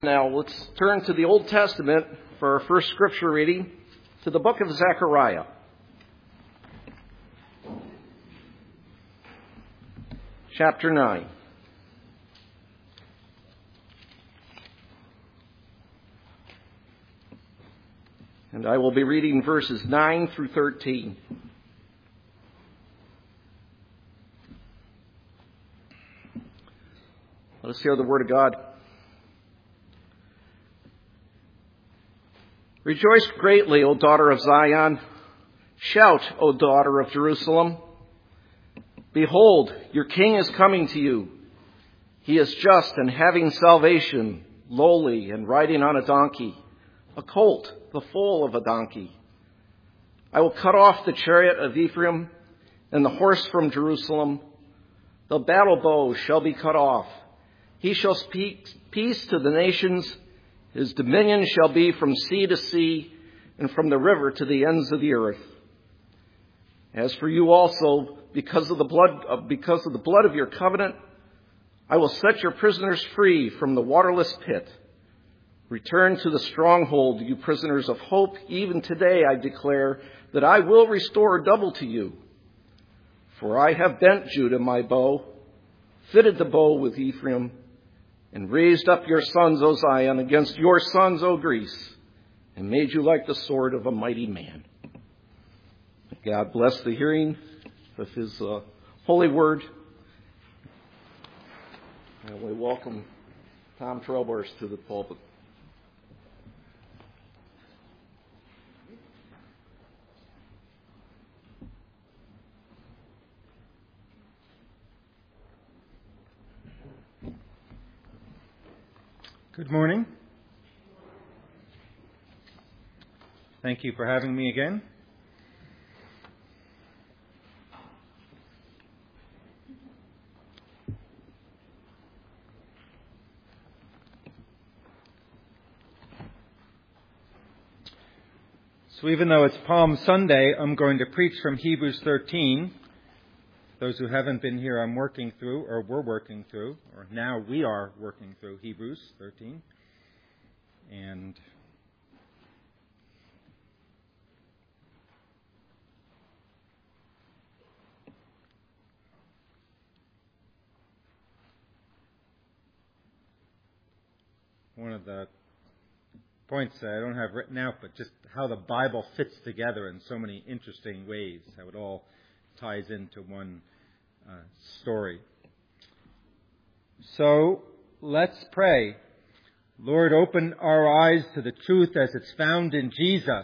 Now let's turn to the Old Testament for our first scripture reading, to the book of Zechariah. Chapter 9. And I will be reading verses 9 through 13. Let us hear the word of God. Rejoice greatly, O daughter of Zion. Shout, O daughter of Jerusalem. Behold, your king is coming to you. He is just and having salvation, lowly and riding on a donkey, a colt, the foal of a donkey. I will cut off the chariot of Ephraim and the horse from Jerusalem. The battle bow shall be cut off. He shall speak peace to the nations. His dominion shall be from sea to sea and from the river to the ends of the earth. As for you also, because of the blood of your covenant, I will set your prisoners free from the waterless pit. Return to the stronghold, you prisoners of hope. Even today I declare that I will restore double to you. For I have bent Judah my bow, fitted the bow with Ephraim, and raised up your sons, O Zion, against your sons, O Greece, and made you like the sword of a mighty man. God bless the hearing of his holy word. And we welcome Tom Trailburst to the pulpit. Good morning. Thank you for having me again. So even though it's Palm Sunday, I'm going to preach from Hebrews 13. Those who haven't been here, I'm working through, or we're working through, or now we are working through Hebrews 13. And one of the points that I don't have written out, but just how the Bible fits together in so many interesting ways, how it all ties into one story. So let's pray. Lord, open our eyes to the truth as it's found in Jesus.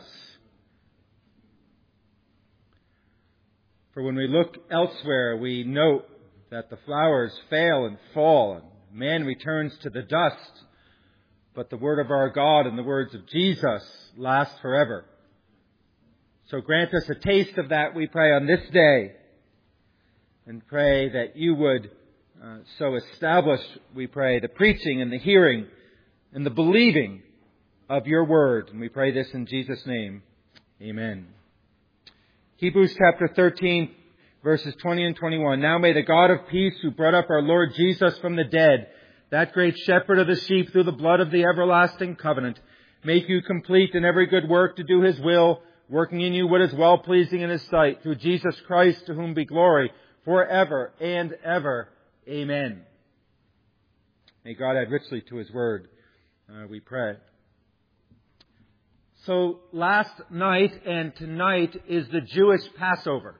For when we look elsewhere, we note that the flowers fail and fall, and man returns to the dust. But the word of our God and the words of Jesus last forever. So grant us a taste of that, we pray, on this day. And pray that you would so establish, we pray, the preaching and the hearing and the believing of your word. And we pray this in Jesus' name. Amen. Hebrews chapter 13, verses 20 and 21. Now may the God of peace, who brought up our Lord Jesus from the dead, that great shepherd of the sheep through the blood of the everlasting covenant, make you complete in every good work to do his will, working in you what is well-pleasing in his sight, through Jesus Christ, to whom be glory forever and ever. Amen. May God add richly to his word, we pray. So last night and tonight is the Jewish Passover.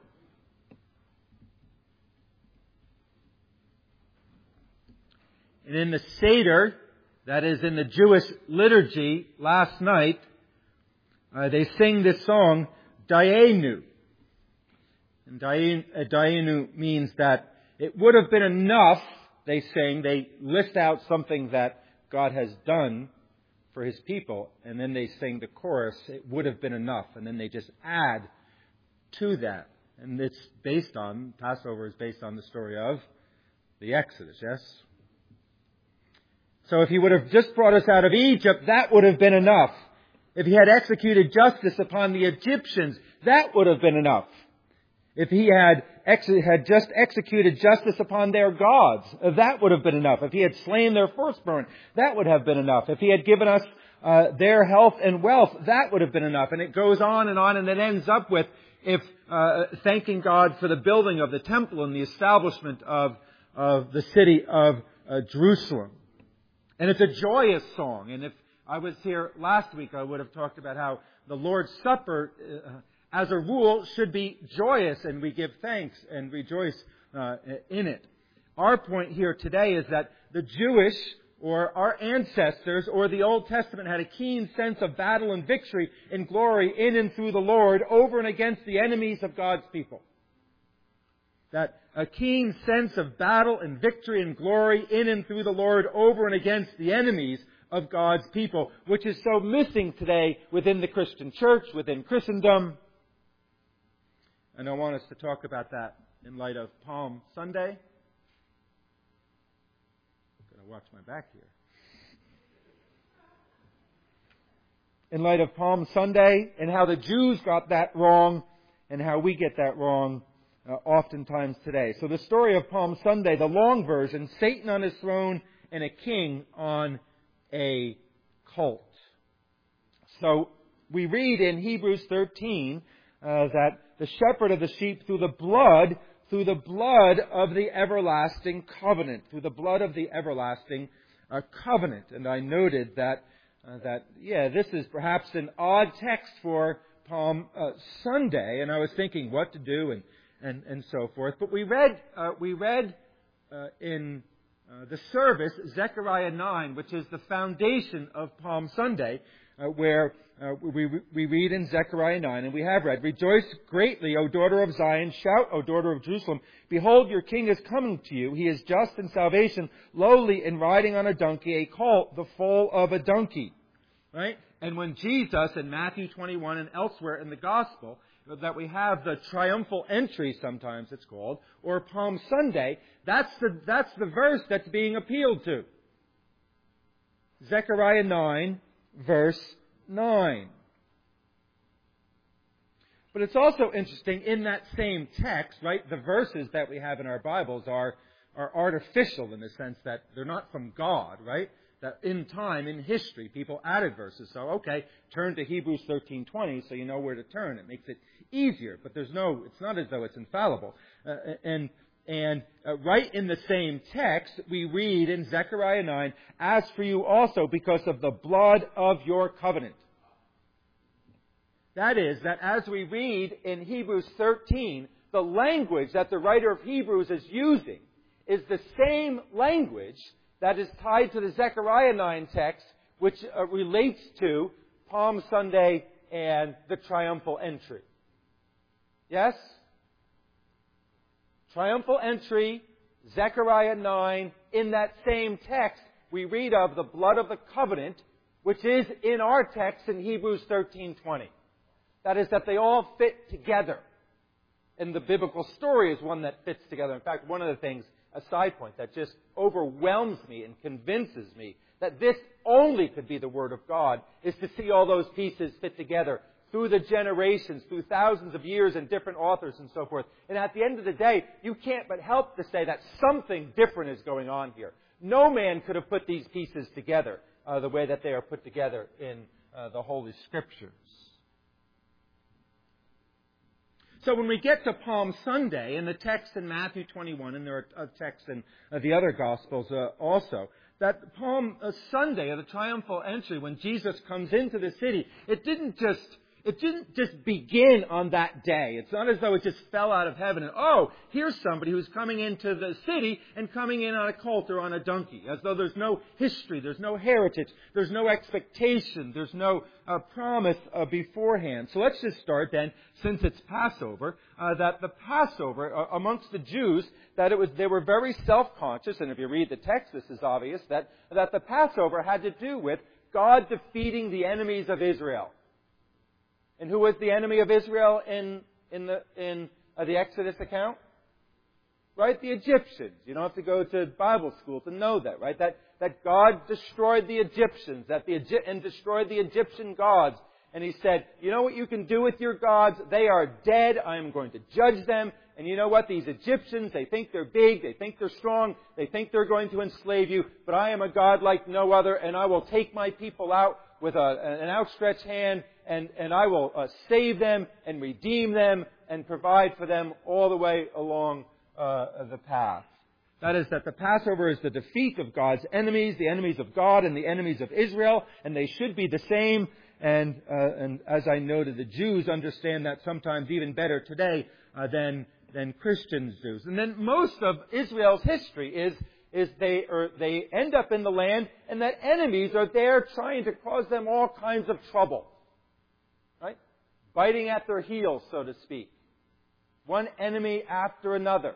And in the Seder, that is in the Jewish liturgy, last night, they sing this song, Dayenu. And Dayenu means that it would have been enough, they sing, they list out something that God has done for his people, and then they sing the chorus, it would have been enough, and then they just add to that. And it's based on, Passover is based on the story of the Exodus, yes? So if he would have just brought us out of Egypt, that would have been enough. If he had executed justice upon the Egyptians, that would have been enough. If he had had just executed justice upon their gods, that would have been enough. If He had slain their firstborn, that would have been enough. If He had given us their health and wealth, that would have been enough. And it goes on, and it ends up with thanking God for the building of the temple and the establishment of the city of Jerusalem. And it's a joyous song. And if I was here last week, I would have talked about how the Lord's Supper, as a rule, should be joyous, and we give thanks and rejoice in it. Our point here today is that the Jewish, or our ancestors, or the Old Testament, had a keen sense of battle and victory and glory in and through the Lord over and against the enemies of God's people. That a keen sense of battle and victory and glory in and through the Lord over and against the enemies of God's people, which is so missing today within the Christian church, within Christendom. And I want us to talk about that in light of Palm Sunday. I've got to watch my back here. In light of Palm Sunday and how the Jews got that wrong and how we get that wrong oftentimes today. So the story of Palm Sunday, the long version, Satan on his throne and a king on a colt. So we read in Hebrews 13 that the shepherd of the sheep through the blood of the everlasting covenant, And I noted that this is perhaps an odd text for Palm Sunday, and I was thinking what to do and so forth. But we read in the service Zechariah 9, which is the foundation of Palm Sunday, where we read in Zechariah 9, and we have read, "Rejoice greatly, O daughter of Zion. Shout, O daughter of Jerusalem. Behold, your king is coming to you. He is just in salvation, lowly and riding on a donkey, a colt, the foal of a donkey." Right? And when Jesus, in Matthew 21 and elsewhere in the Gospel, that we have the triumphal entry, sometimes it's called, or Palm Sunday, that's the verse that's being appealed to. Zechariah 9, verse 9. But it's also interesting, in that same text, right, the verses that we have in our Bibles are artificial in the sense that they're not from God, right? That in time, in history, people added verses. So, okay, turn to Hebrews 13:20 so you know where to turn. It makes it easier, but it's not as though it's infallible. And right in the same text, we read in Zechariah 9, "As for you also, because of the blood of your covenant." That is, that as we read in Hebrews 13, the language that the writer of Hebrews is using is the same language that is tied to the Zechariah 9 text, which relates to Palm Sunday and the triumphal entry. Yes? Triumphal entry, Zechariah 9. In that same text, we read of the blood of the covenant, which is in our text in Hebrews 13:20. That is, that they all fit together. And the biblical story is one that fits together. In fact, one of the things, a side point, that just overwhelms me and convinces me that this only could be the Word of God, is to see all those pieces fit together through the generations, through thousands of years and different authors and so forth. And at the end of the day, you can't but help to say that something different is going on here. No man could have put these pieces together the way that they are put together in the Holy Scriptures. So when we get to Palm Sunday, and the text in Matthew 21, and there are texts in the other Gospels also, that Palm Sunday, or the triumphal entry, when Jesus comes into the city, it didn't just begin on that day. It's not as though it just fell out of heaven and, oh, here's somebody who's coming into the city and coming in on a colt or on a donkey. As though there's no history, there's no heritage, there's no expectation, there's no promise beforehand. So let's just start then, since it's Passover, that the Passover amongst the Jews, they were very self-conscious, and if you read the text, this is obvious, that the Passover had to do with God defeating the enemies of Israel. And who was the enemy of Israel in the Exodus account? Right? The Egyptians. You don't have to go to Bible school to know that, right? That God destroyed the Egyptians, and destroyed the Egyptian gods, And he said, you know what you can do with your gods? They are dead. I am going to judge them. And you know what? These Egyptians, they think they're big. They think they're strong. They think they're going to enslave you. But I am a God like no other. And I will take my people out with an outstretched hand. And I will save them and redeem them and provide for them all the way along the path. That is, that the Passover is the defeat of God's enemies, the enemies of God and the enemies of Israel, and they should be the same. And as I noted, the Jews understand that sometimes even better today than Christians do. And then most of Israel's history is they end up in the land, and that enemies are there trying to cause them all kinds of trouble, right? Biting at their heels, so to speak. One enemy after another.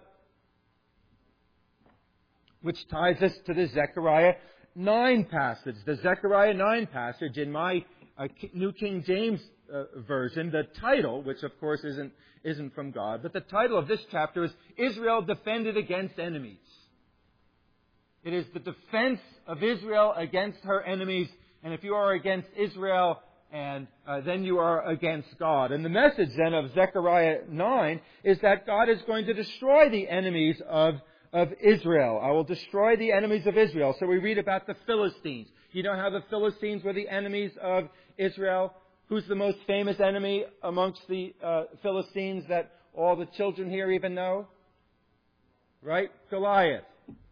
Which ties us to the Zechariah 9 passage. The Zechariah 9 passage, in my New King James version, the title, which of course isn't from God, but the title of this chapter is Israel Defended Against Enemies. It is the defense of Israel against her enemies, and if you are against Israel, and then you are against God. And the message then of Zechariah 9 is that God is going to destroy the enemies of Israel. I will destroy the enemies of Israel. So we read about the Philistines. You know how the Philistines were the enemies of Israel? Who's the most famous enemy amongst the Philistines that all the children here even know? Right? Goliath.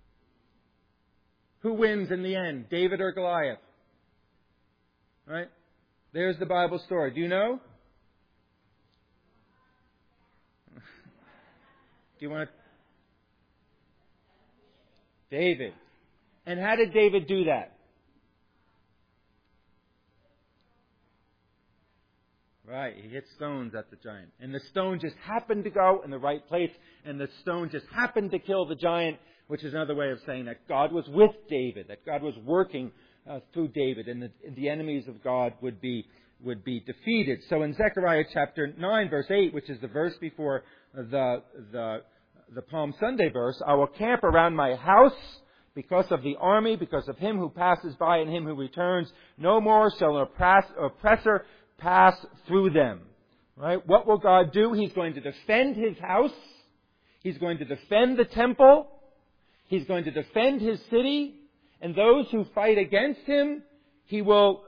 Who wins in the end? David or Goliath? Right? There's the Bible story. Do you know? Do you want to... David. And how did David do that? Right, he hit stones at the giant. And the stone just happened to go in the right place, and the stone just happened to kill the giant, which is another way of saying that God was with David, that God was working through David, and the enemies of God would be defeated. So in Zechariah chapter 9, verse 8, which is the verse before the Palm Sunday verse, I will camp around my house because of the army, because of him who passes by and him who returns. No more shall an oppressor pass through them. Right? What will God do? He's going to defend his house. He's going to defend the temple. He's going to defend his city. And those who fight against him, he will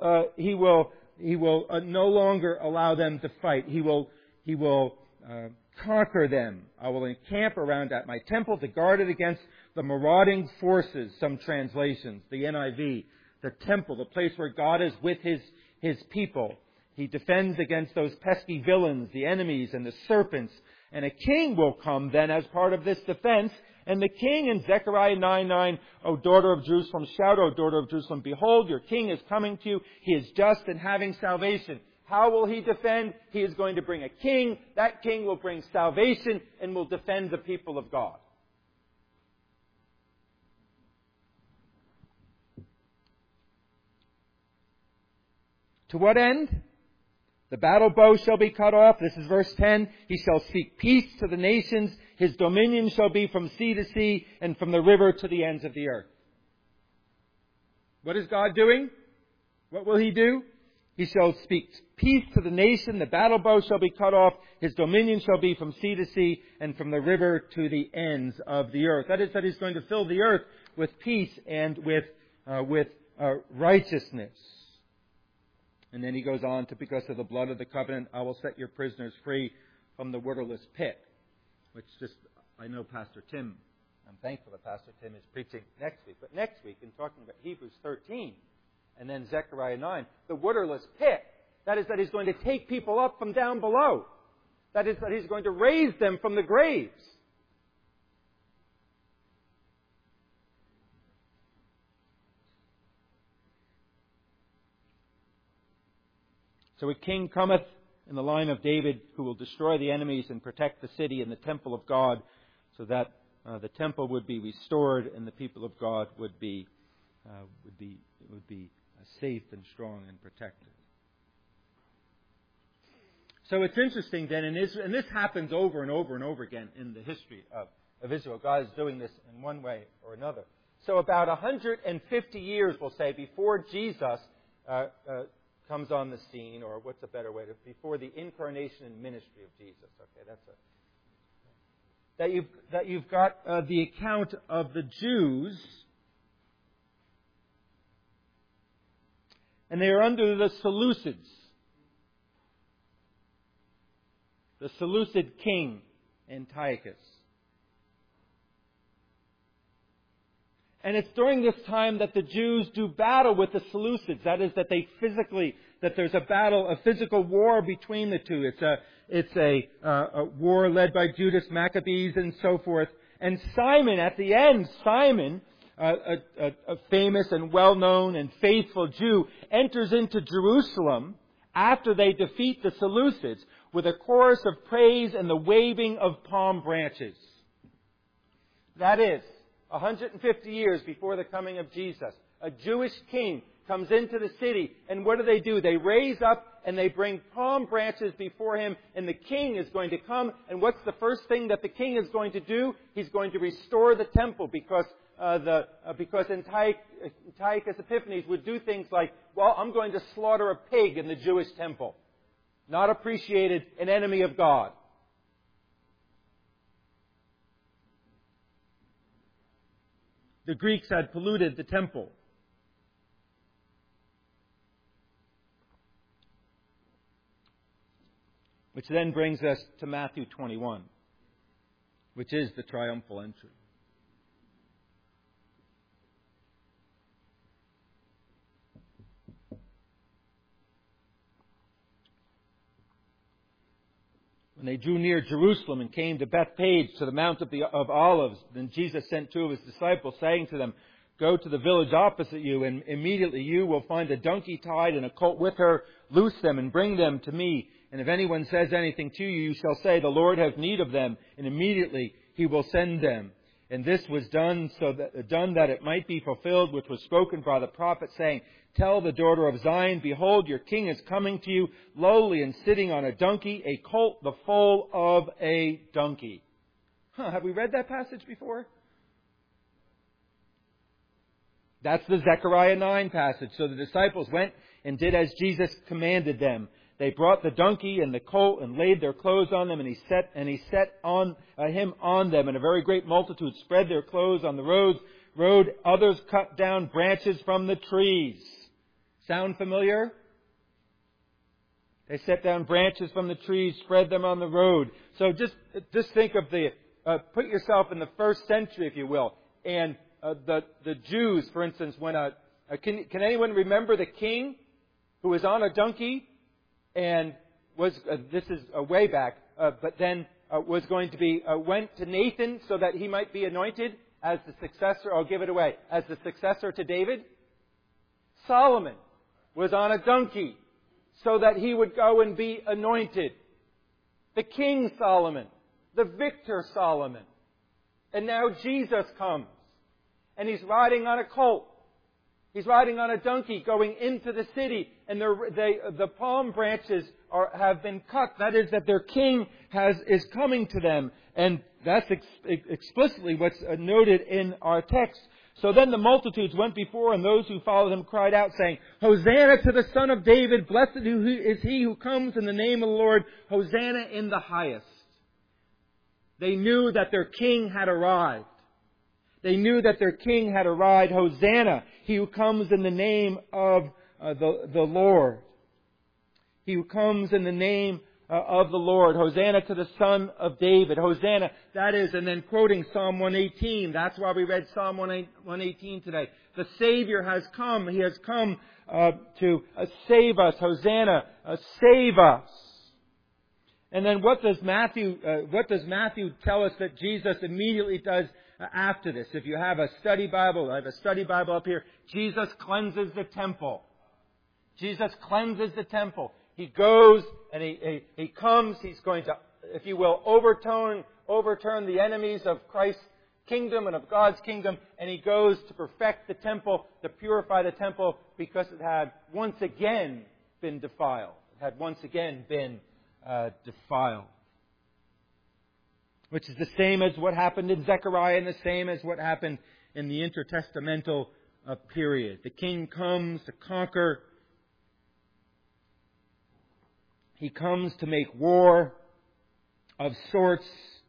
no longer allow them to fight. He will conquer them. I will encamp around at my temple to guard it against the marauding forces, some translations, the NIV, the temple, the place where God is with his people. He defends against those pesky villains, the enemies and the serpents. And a king will come then as part of this defense. And the king in Zechariah 9:9, O daughter of Jerusalem, shout, O daughter of Jerusalem, behold, your king is coming to you. He is just and having salvation. How will he defend? He is going to bring a king. That king will bring salvation and will defend the people of God. To what end? The battle bow shall be cut off. This is verse 10. He shall speak peace to the nations. His dominion shall be from sea to sea and from the river to the ends of the earth. What is God doing? What will he do? He shall speak peace to the nation. The battle bow shall be cut off. His dominion shall be from sea to sea and from the river to the ends of the earth. That is, that he's going to fill the earth with peace and with righteousness. And then he goes on to, because of the blood of the covenant, I will set your prisoners free from the waterless pit. Which just, I know Pastor Tim, I'm thankful that Pastor Tim is preaching next week. But next week, in talking about Hebrews 13, and then Zechariah 9, the waterless pit, that is that he's going to take people up from down below. That is that he's going to raise them from the graves. So a king cometh in the line of David who will destroy the enemies and protect the city and the temple of God, so that the temple would be restored and the people of God would be safe and strong and protected. So it's interesting then in Israel, and this happens over and over and over again in the history of Israel. God is doing this in one way or another. So about 150 years, we'll say, before Jesus comes on the scene, or what's a better way to, before the incarnation and ministry of Jesus. Okay, that you've got the account of the Jews, and they are under the Seleucids, the Seleucid king Antiochus. And it's during this time that the Jews do battle with the Seleucids. That is, that there's a battle, a physical war between the two. It's a war led by Judas Maccabees and so forth. And Simon, at the end, a famous and well-known and faithful Jew, enters into Jerusalem after they defeat the Seleucids with a chorus of praise and the waving of palm branches. That is, 150 years before the coming of Jesus, a Jewish king comes into the city, and what do? They raise up and they bring palm branches before him, and the king is going to come, and what's the first thing that the king is going to do? He's going to restore the temple, because Antiochus Epiphanes would do things like, well, I'm going to slaughter a pig in the Jewish temple. Not appreciated, an enemy of God. The Greeks had polluted the temple. Which then brings us to Matthew 21, which is the triumphal entry. When they drew near Jerusalem and came to Bethphage, to the Mount of Olives, then Jesus sent two of his disciples, saying to them, "Go to the village opposite you, and immediately you will find a donkey tied and a colt with her. Loose them and bring them to me. And if anyone says anything to you, you shall say, 'The Lord has need of them,' and immediately he will send them." And this was done that it might be fulfilled, which was spoken by the prophet, saying, "Tell the daughter of Zion, behold, your king is coming to you, lowly and sitting on a donkey, a colt, the foal of a donkey." Have we read that passage before? That's the Zechariah 9 passage. So the disciples went and did as Jesus commanded them. They brought the donkey and the colt and laid their clothes on them, and he set him on them. And a very great multitude spread their clothes on the road. Others cut down branches from the trees. Sound familiar? They set down branches from the trees, spread them on the road. So just think of put yourself in the first century, if you will. And the Jews, for instance, when can anyone remember the king who was on a donkey and this is way back, but then was going to be went to Nathan so that he might be anointed as the successor? I'll give it away. As the successor to David, Solomon was on a donkey so that he would go and be anointed. The King Solomon, the victor Solomon. And now Jesus comes, and he's riding on a colt. He's riding on a donkey going into the city, and the palm branches have been cut. That is, that their king is coming to them. And that's explicitly what's noted in our text. So then the multitudes went before, and those who followed him cried out, saying, "Hosanna to the Son of David! Blessed is he who comes in the name of the Lord! Hosanna in the highest!" They knew that their king had arrived. They knew that their king had arrived. Hosanna, he who comes in the name of the Lord. He who comes in the name of the Lord. Hosanna to the Son of David. Hosanna, that is, and then quoting Psalm 118. That's why we read Psalm 118 today. The Savior has come. He has come to save us. Hosanna, save us. And then what does Matthew tell us that Jesus immediately does after this? If you have a study Bible, I have a study Bible up here. Jesus cleanses the temple. Jesus cleanses the temple. He goes and he comes. He's going to, if you will, overturn the enemies of Christ's kingdom and of God's kingdom. And he goes to perfect the temple, to purify the temple, because it had once again been defiled. It had once again been defiled. Which is the same as what happened in Zechariah and the same as what happened in the intertestamental period. The king comes to conquer He comes to make war of sorts.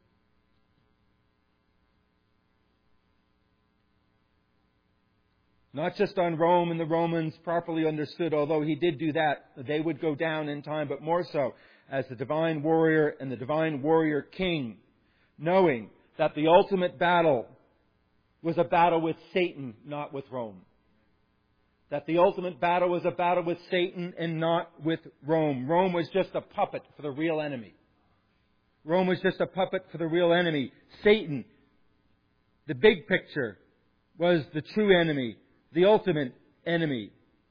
Not just on Rome and the Romans, properly understood, although He did do that. They would go down in time, but more so as the divine warrior and the divine warrior king, knowing that the ultimate battle was a battle with Satan, not with Rome. That the ultimate battle was a battle with Satan and not with Rome. Rome was just a puppet for the real enemy. Rome was just a puppet for the real enemy. Satan, the big picture, was the true enemy, the ultimate enemy.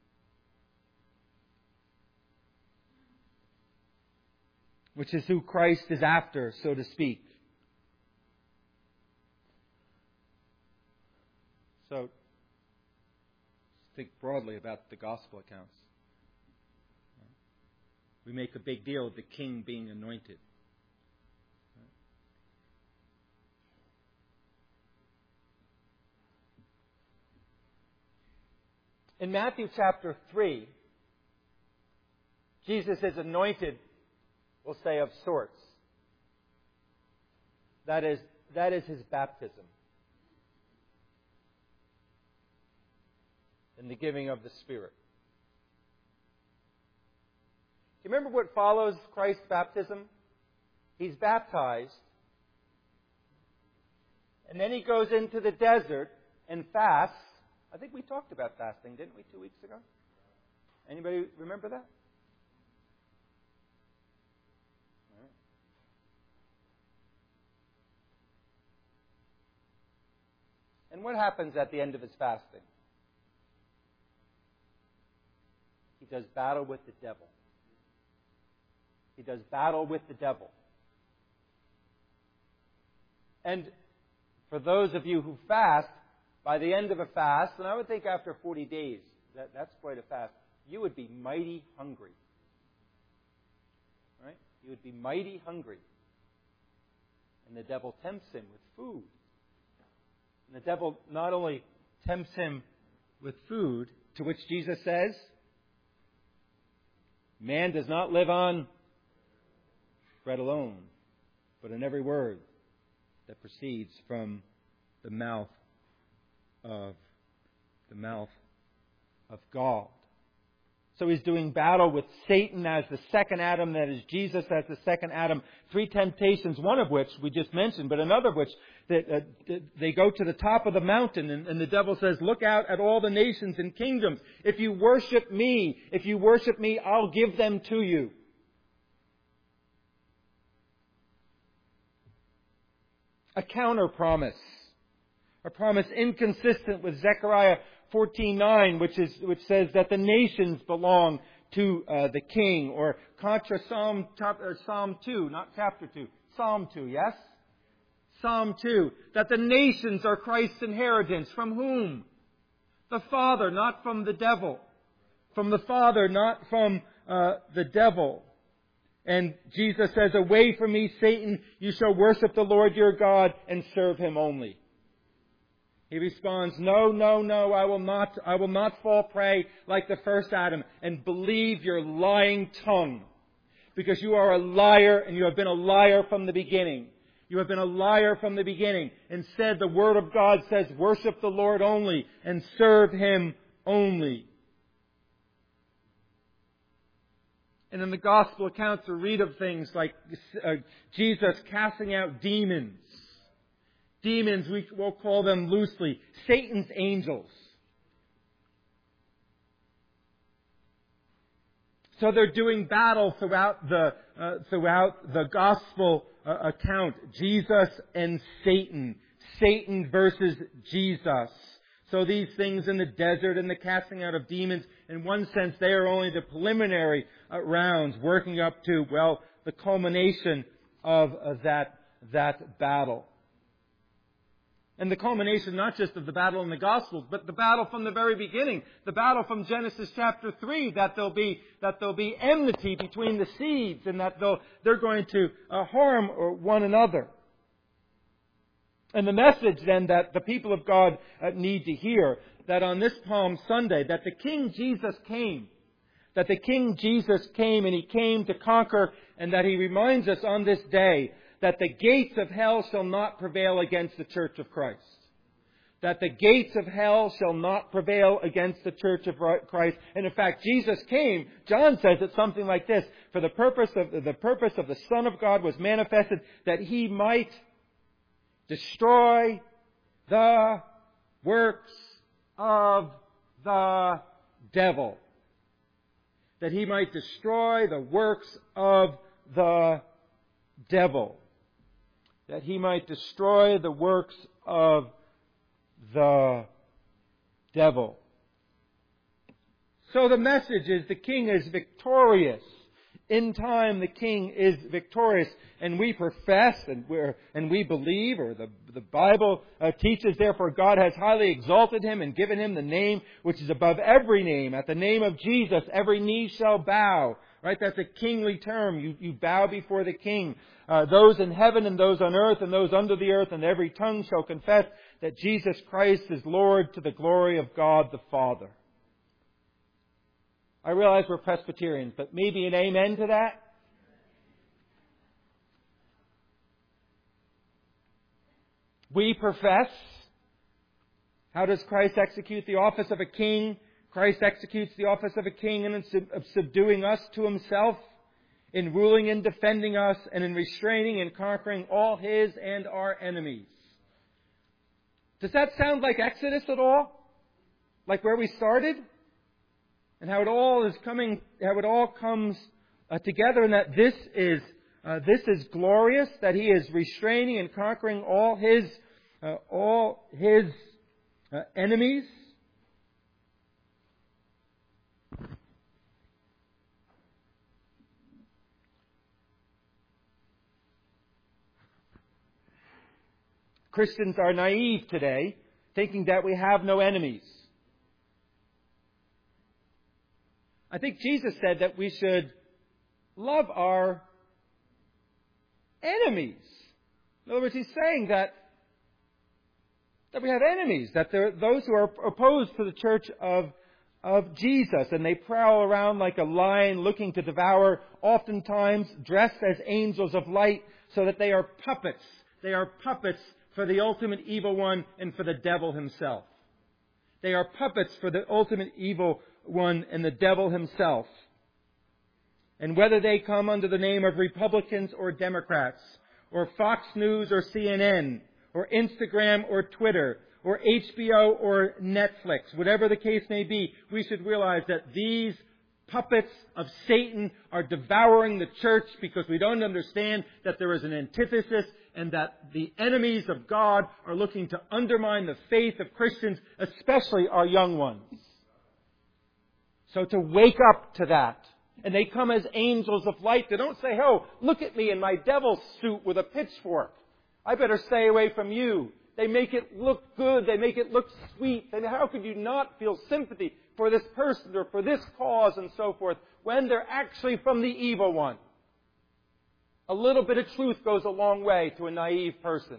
Which is who Christ is after, so to speak. So, think broadly about the gospel accounts. We make a big deal of the king being anointed. In Matthew chapter 3, Jesus is anointed, we'll say, of sorts. That is His baptism. And the giving of the Spirit. Do you remember what follows Christ's baptism? He's baptized. And then He goes into the desert and fasts. I think we talked about fasting, didn't we, 2 weeks ago? Anybody remember that? All right. And what happens at the end of His fasting? He does battle with the devil. He does battle with the devil. And for those of you who fast, by the end of a fast, and I would think after 40 days, that's quite a fast, you would be mighty hungry. Right? You would be mighty hungry. And the devil tempts him with food. And the devil not only tempts him with food, to which Jesus says, man does not live on bread alone, but in every word that proceeds from the mouth of God. So He's doing battle with Satan as the second Adam, that is Jesus as the second Adam. 3 temptations, one of which we just mentioned, but another of which that they go to the top of the mountain and the devil says, look out at all the nations and kingdoms. If you worship me, I'll give them to you. A counter promise. A promise inconsistent with Zechariah 14:9, which says that the nations belong to the king, or contra Psalm 2, not chapter 2, Psalm 2, yes? Psalm 2, that the nations are Christ's inheritance. From whom? The Father, not from the devil. From the Father, not from the devil. And Jesus says, away from me, Satan, you shall worship the Lord your God and serve Him only. He responds, no, I will not fall prey like the first Adam, and believe your lying tongue. Because you are a liar, and you have been a liar from the beginning. You have been a liar from the beginning. Instead, the Word of God says, worship the Lord only, and serve Him only. And in the Gospel accounts, we read of things like Jesus casting out demons. Demons, we will call them loosely, Satan's angels. So they're doing battle throughout the Gospel account. Jesus and Satan. Satan versus Jesus. So these things in the desert and the casting out of demons, in one sense, they are only the preliminary rounds working up to, the culmination of that battle. And the culmination not just of the battle in the Gospels, but the battle from the very beginning. The battle from Genesis chapter 3, that there'll be enmity between the seeds, and that they're going to harm one another. And the message then that the people of God need to hear, that on this Palm Sunday, that the King Jesus came That the King Jesus came, and He came to conquer, and that He reminds us on this day that the gates of hell shall not prevail against the Church of Christ. That the gates of hell shall not prevail against the Church of Christ. And in fact, Jesus came, John says it something like this, for the purpose of the Son of God was manifested, that He might destroy the works of the devil. That He might destroy the works of the devil. That He might destroy the works of the devil. So the message is the King is victorious. In time the King is victorious. And we profess and we believe, or the Bible teaches, therefore God has highly exalted Him and given Him the name which is above every name. At the name of Jesus every knee shall bow. Right? That's a kingly term. You bow before the King. Those in heaven and those on earth and those under the earth, and every tongue shall confess that Jesus Christ is Lord, to the glory of God the Father. I realize we're Presbyterians, but maybe an amen to that? We profess. How does Christ execute the office of a king? Christ executes the office of a king in subduing us to Himself, in ruling and defending us, and in restraining and conquering all His and our enemies. Does that sound like Exodus at all? Like where we started? And how it all comes together, and that this is glorious, that He is restraining and conquering all His enemies. Christians are naive today, thinking that we have no enemies. I think Jesus said that we should love our enemies. In other words, He's saying that we have enemies, that there are those who are opposed to the church of Jesus, and they prowl around like a lion looking to devour, oftentimes dressed as angels of light, so that they are puppets. They are puppets for the ultimate evil one and for the devil himself. They are puppets for the ultimate evil one and the devil himself. And whether they come under the name of Republicans or Democrats, or Fox News or CNN, or Instagram or Twitter, or HBO or Netflix, whatever the case may be, we should realize that these puppets of Satan are devouring the church because we don't understand that there is an antithesis, and that the enemies of God are looking to undermine the faith of Christians, especially our young ones. So to wake up to that. And they come as angels of light. They don't say, oh, look at me in my devil's suit with a pitchfork. I better stay away from you. They make it look good. They make it look sweet. And how could you not feel sympathy for this person or for this cause and so forth when they're actually from the evil one? A little bit of truth goes a long way to a naive person.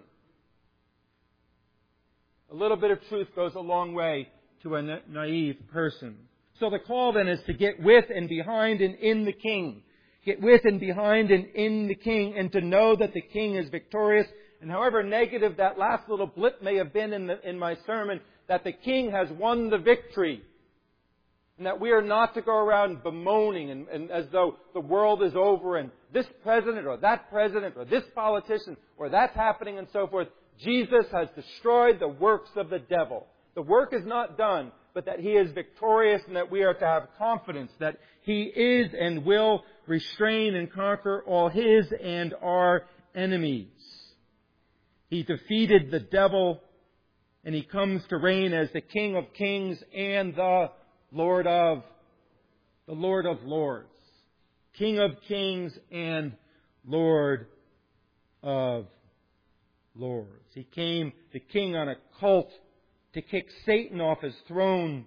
A little bit of truth goes a long way to a naive person. So the call then is to get with and behind and in the King. Get with and behind and in the King, and to know that the King is victorious. And however negative that last little blip may have been in my sermon, that the King has won the victory. And that we are not to go around bemoaning and as though the world is over and this president or this politician or that's happening and so forth. Jesus has destroyed the works of the devil. The work is not done, but that He is victorious, and that we are to have confidence that He is and will restrain and conquer all His and our enemies. He defeated the devil, and He comes to reign as the King of Kings and the Lord of Lords. King of Kings and Lord of Lords. He came, the King, on a colt to kick Satan off His throne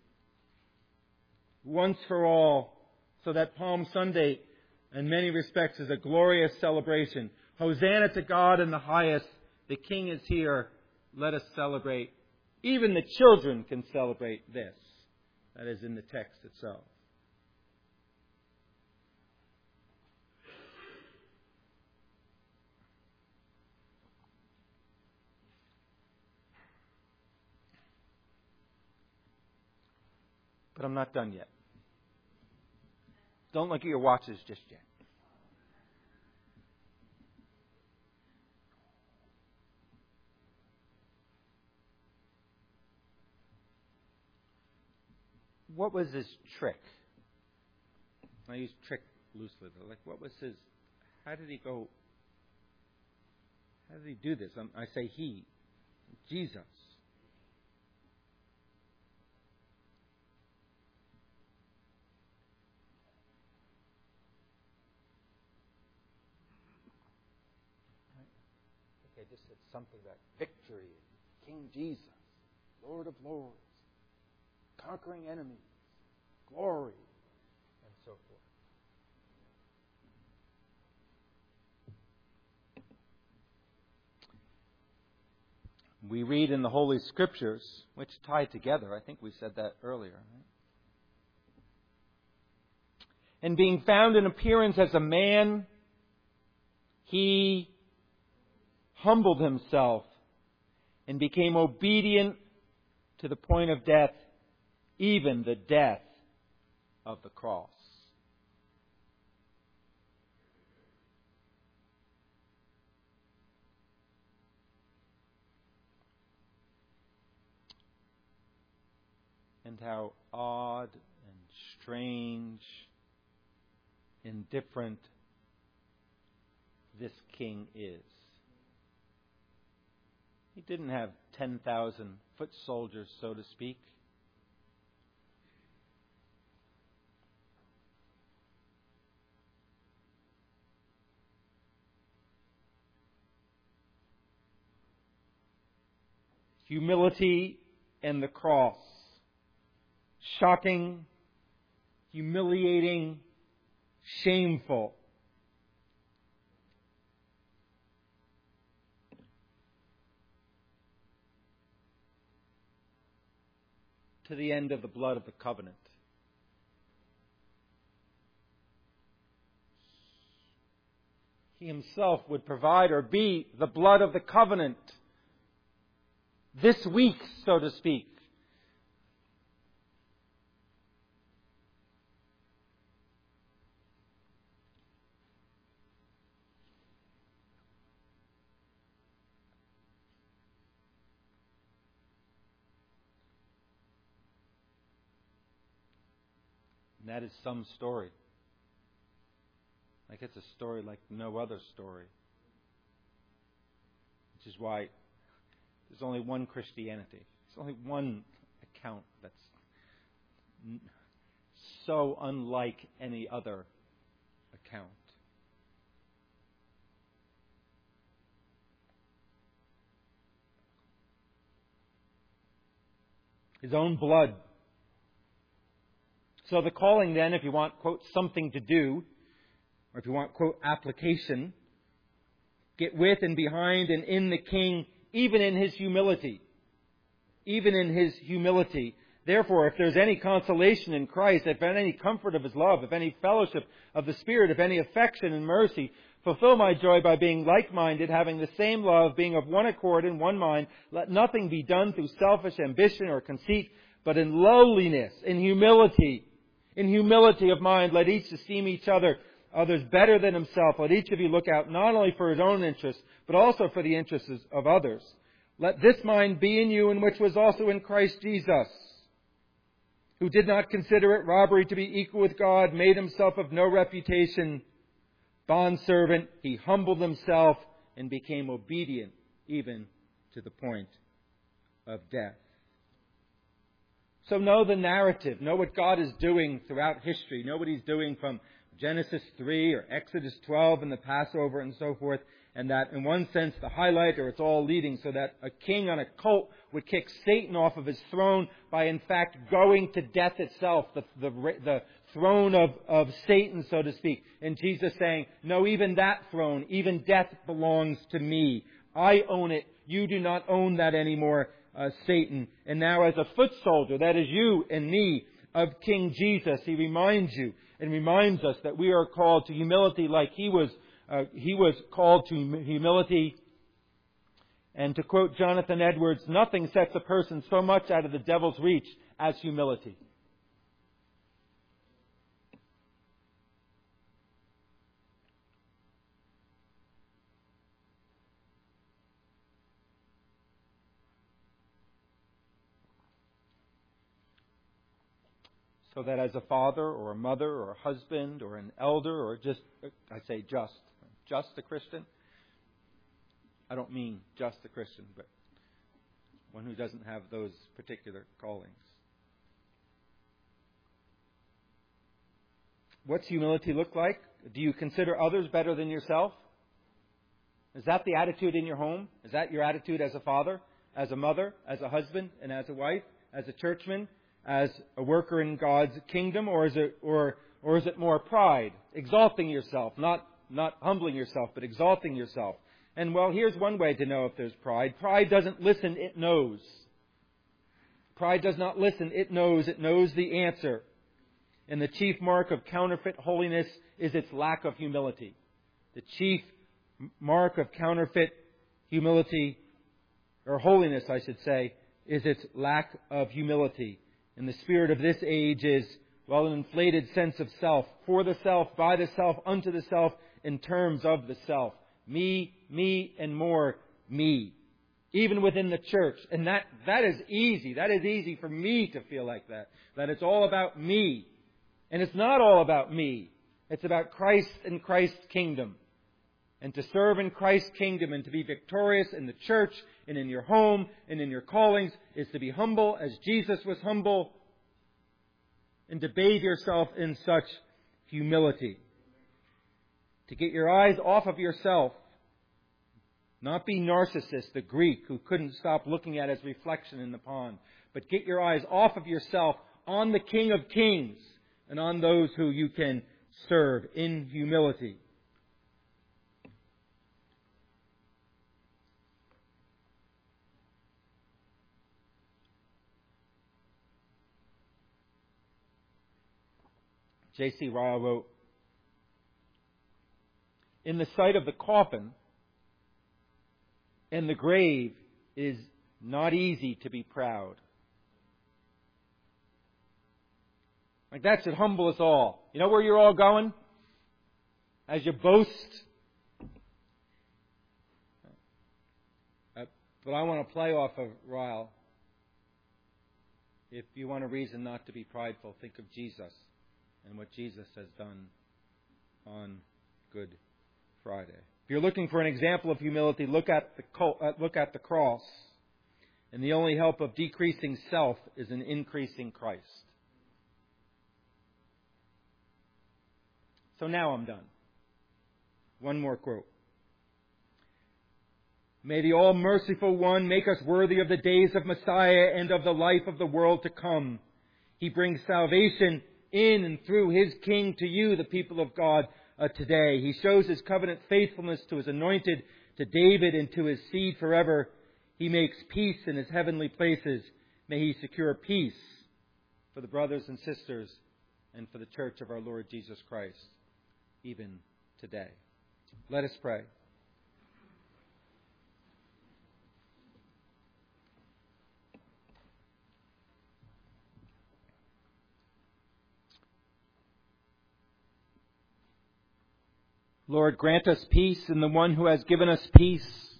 once for all, so that Palm Sunday, in many respects, is a glorious celebration. Hosanna to God in the highest. The King is here. Let us celebrate. Even the children can celebrate this. That is in the text itself. But I'm not done yet. Don't look at your watches just yet. What was his trick? I use trick loosely, but what was his... How did he do this? I say he. Jesus. I just said something about victory, King Jesus, Lord of Lords, conquering enemies, glory, and so forth. We read in the Holy Scriptures, which tie together. I think we said that earlier. Right? And being found in appearance as a man, he humbled himself and became obedient to the point of death, even the death of the cross. And how odd and strange and different this king is. He didn't have 10,000 foot soldiers, so to speak. Humility and the cross. Shocking, humiliating, shameful. To the end of the blood of the covenant. He himself would provide or be the blood of the covenant. This week, so to speak. And that is some story. Like it's a story like no other story. Which is why there's only one Christianity. There's only one account that's so unlike any other account. His own blood. So the calling then, if you want, quote, something to do, or if you want, quote, application, get with and behind and in the King, even in His humility. Even in His humility. Therefore, if there's any consolation in Christ, if any comfort of His love, if any fellowship of the Spirit, if any affection and mercy, fulfill my joy by being like-minded, having the same love, being of one accord and one mind. Let nothing be done through selfish ambition or conceit, but in lowliness, in humility of mind, let each esteem others better than himself. Let each of you look out not only for his own interests, but also for the interests of others. Let this mind be in you, in which was also in Christ Jesus, who did not consider it robbery to be equal with God, made himself of no reputation, bondservant. He humbled himself and became obedient even to the point of death. So know the narrative. Know what God is doing throughout history. Know what He's doing from Genesis 3 or Exodus 12 and the Passover and so forth. And that, in one sense, the highlight, or it's all leading, so that a king on a colt would kick Satan off of his throne by, in fact, going to death itself, the throne of Satan, so to speak. And Jesus saying, no, even that throne, even death belongs to me. I own it. You do not own that anymore, Satan. And now as a foot soldier, that is you and me, of King Jesus, He reminds you and reminds us that we are called to humility like He was called to humility. And to quote Jonathan Edwards, nothing sets a person so much out of the devil's reach as humility. So that as a father or a mother or a husband or an elder or just a Christian. I don't mean just a Christian, but one who doesn't have those particular callings. What's humility look like? Do you consider others better than yourself? Is that the attitude in your home? Is that your attitude as a father, as a mother, as a husband, and as a wife, as a churchman, as a worker in God's kingdom? Or is it more pride, exalting yourself, not humbling yourself, but exalting yourself? And well, here's one way to know if there's pride. Pride doesn't listen, it knows. Pride does not listen, it knows the answer. And the chief mark of counterfeit holiness is its lack of humility. The chief mark of counterfeit humility, or holiness, I should say, is its lack of humility. And the spirit of this age is, well, an inflated sense of self, for the self, by the self, unto the self, in terms of the self. Me, and more me. Even within the church. And that is easy. That is easy for me to feel like that. That it's all about me. And it's not all about me. It's about Christ and Christ's kingdom. And to serve in Christ's kingdom and to be victorious in the church and in your home and in your callings is to be humble as Jesus was humble and to bathe yourself in such humility. To get your eyes off of yourself. Not be Narcissus, the Greek, who couldn't stop looking at his reflection in the pond. But get your eyes off of yourself on the King of Kings and on those who you can serve in humility. J.C. Ryle wrote, "In the sight of the coffin and the grave it is not easy to be proud." Like that should humble us all. You know where you're all going? As you boast. But I want to play off of Ryle. If you want a reason not to be prideful, think of Jesus and what Jesus has done on Good Friday. If you're looking for an example of humility, look at the cross. And the only help of decreasing self is an increasing Christ. So now I'm done. One more quote. "May the all-merciful One make us worthy of the days of Messiah and of the life of the world to come. He brings salvation in and through His King to you, the people of God, today. He shows His covenant faithfulness to His anointed, to David, and to His seed forever. He makes peace in His heavenly places. May He secure peace for the brothers and sisters and for the church of our Lord Jesus Christ, even today." Let us pray. Lord, grant us peace in the one who has given us peace.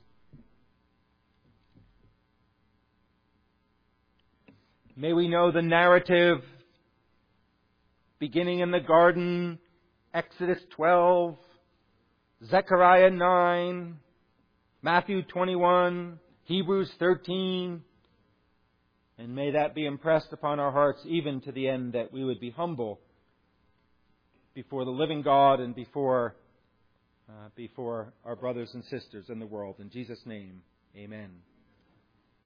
May we know the narrative beginning in the garden, Exodus 12, Zechariah 9, Matthew 21, Hebrews 13. And may that be impressed upon our hearts even to the end that we would be humble before the living God and before our brothers and sisters in the world. In Jesus' name, amen.